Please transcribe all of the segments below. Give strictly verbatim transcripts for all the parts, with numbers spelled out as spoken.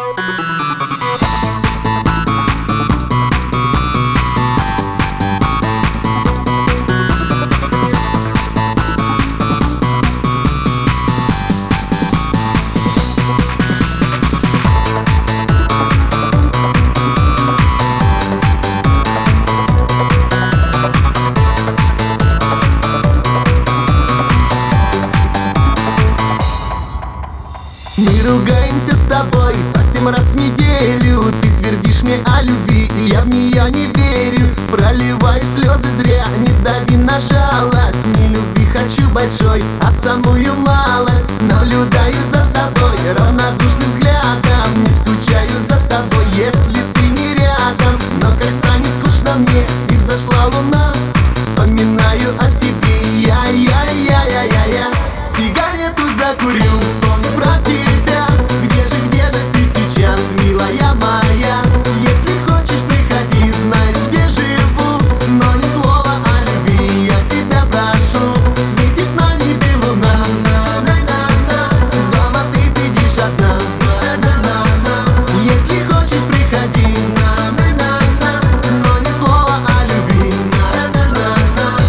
Мы ругаемся с тобой по семь раз в неделю. Ты твердишь мне о любви, и я в нее не верю. Проливаешь слезы зря, не дави на жалость. Не любви хочу большой, а самую малость. Наблюдаю за тобой равнодушным взглядом. Не скучаю за тобой, если ты не рядом. Но как станет скучно мне и взошла луна, вспоминаю о тебе я, я, я, я, я, я. Сигарету закурю, помню про тебя. Где же, где же ты сейчас, милая моя? Если хочешь, приходи, знаешь, где живу. Но ни слова о любви, я тебя прошу. Светит на небе луна, на-на-на-на. Дома ты сидишь одна, на-на-на-на. Если хочешь, приходи, на-на-на-на. Но ни слова о любви, на-на-на-на.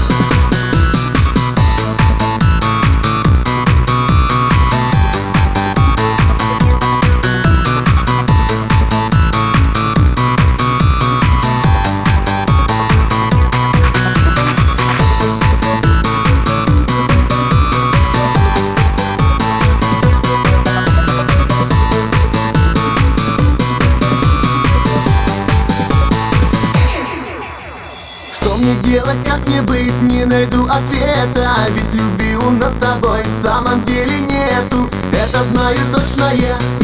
Что мне делать, как мне быть, не найду ответа. Ведь любви у нас с тобой в самом деле нету. Это знаю точно я,